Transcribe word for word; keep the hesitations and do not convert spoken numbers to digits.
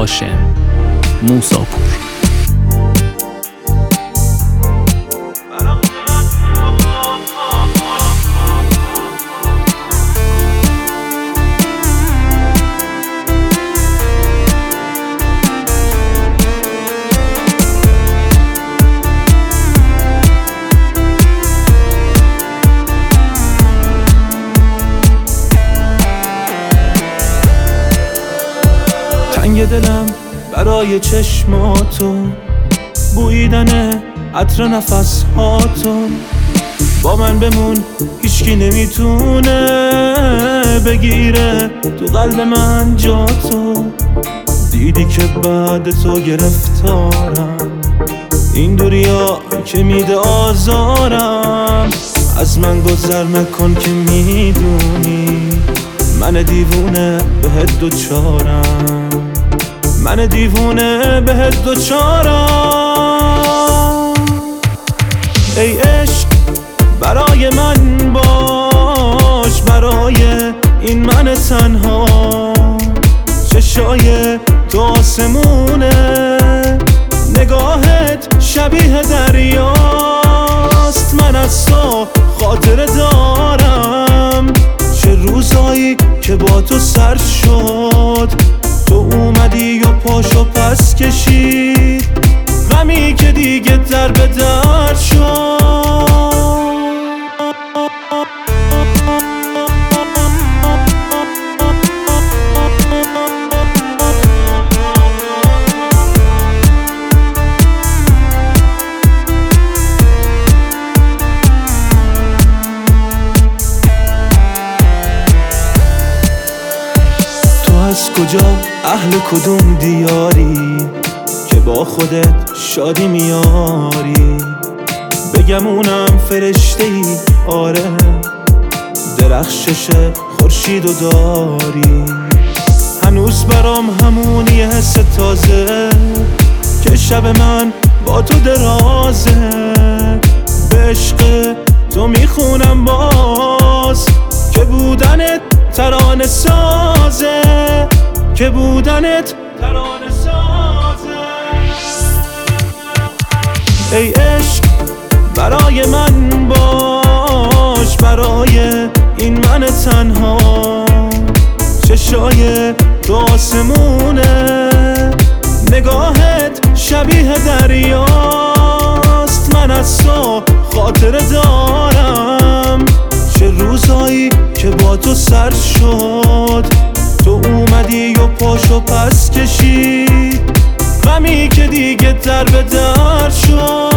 هاشم موساپور. تنگ دلم برای چشماتو، بویدن عطر نفس هاتو. با من بمون، هیچکی نمیتونه بگیره تو قلب من جاتو. دیدی که بعد تو گرفتارم، این دوریا که میده آزارم. از من گذر نکن که میدونی من دیوونه بهت دوچارم، من دیوونه بهت دوچارم. ای عشق برای من باش، برای این من تنها. چشای تو آسمونه، نگاهت شبیه دریاست. من از تو خاطره دارم، چه روزایی که با تو سر شد. تو اومدی و پاشو پس کشید، غمی که دیگه در به در شد. از کجا اهل کدوم دیاری که با خودت شادی میاری؟ بگمونم فرشته ای آره، درخشش خورشیدو داری. هنوز برام همونی حس تازه که شب من با تو درازه. به عشق تو میخونم باز که بودنت ترانه سازه، که بودنت ترانه سازه. ای عشق برای من باش، برای این من تنها. چشای تو آسمونه، نگاهت شبیه دریاست. من از تو خاطره دارم، چه روزایی که با تو سر شد. تو اومدی و پاشو پس کشید، غمی که دیگه در به در شد.